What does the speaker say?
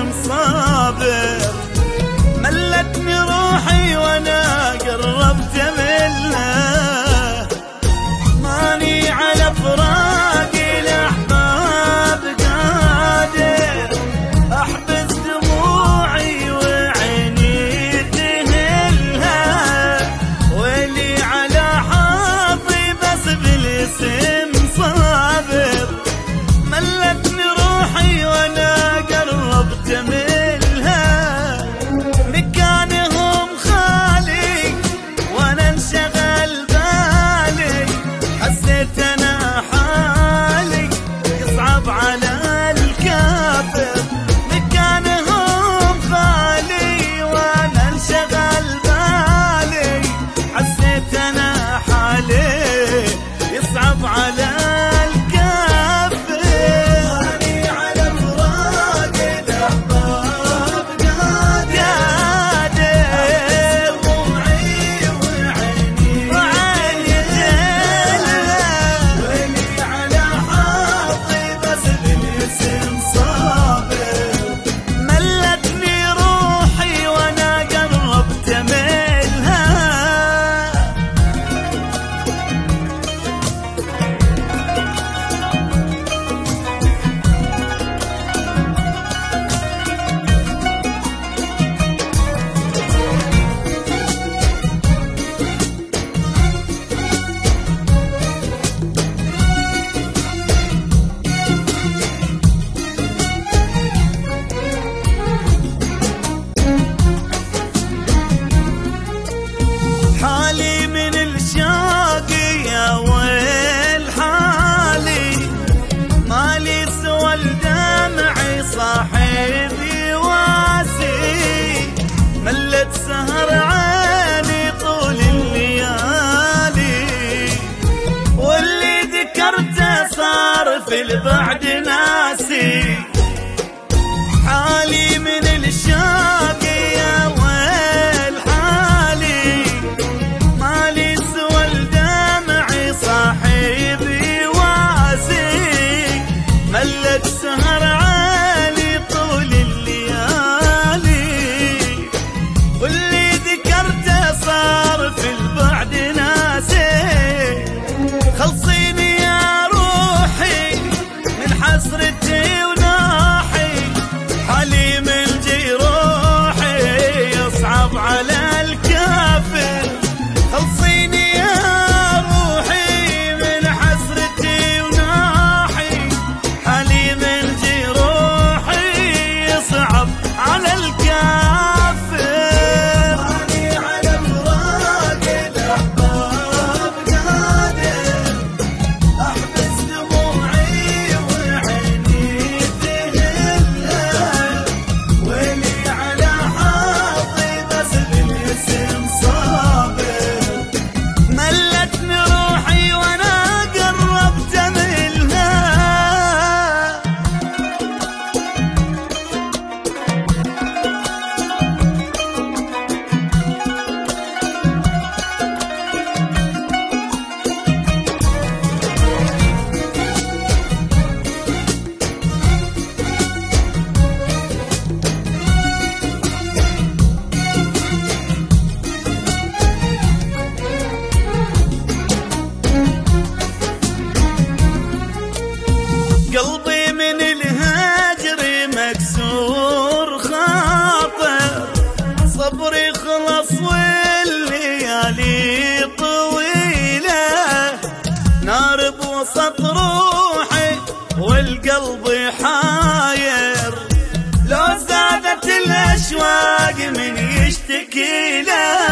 الاسم صابر. ملتني روحي وانا قربت منها، ماني على فراقي الاحباب قادر، احبس دموعي وعيني تهلها، ويلي على حظي بس بالاسم صابر. ملتني روحي وانا قربت منها، مكانهم خالي وانا انشغل بالي، حسيت انا حالي يصعب على الكافر. مكانهم خالي وانا انشغل بالي، حسيت انا حالي يصعب على حالي من الشوق يا ويل حالي، مالي سوى الدمع صاحبي واسي، ملت سهر عيني طول الليالي، واللي ذكرته صار في البعد ناسي. حالي من الشوق يا ويل حالي، مالي سوى الدمع صاحبي واسي، ملت سهر عالي طول الليالي، واللي ذكرته صار في البعد ناسي. خلصيني يا روحي من حسرتي وناحي، حالي من جروحي يصعب على الكافر. خلصيني يا روحي من حسرتي وناحي، حالي من جروحي يصعب على الكافر. ماني على فراق الاحباب قادر، احبس دموعي وعيني تهلها، ويلي على حظي بس بالاسم صابر. ملتني روحي وانا قربت منها. قلبي من الهجر مكسور خاطر، صبري خلص والليالي طويلة، نار بوسط روحي والقلب حاير، لو زادت الأشواق من يشتكي له.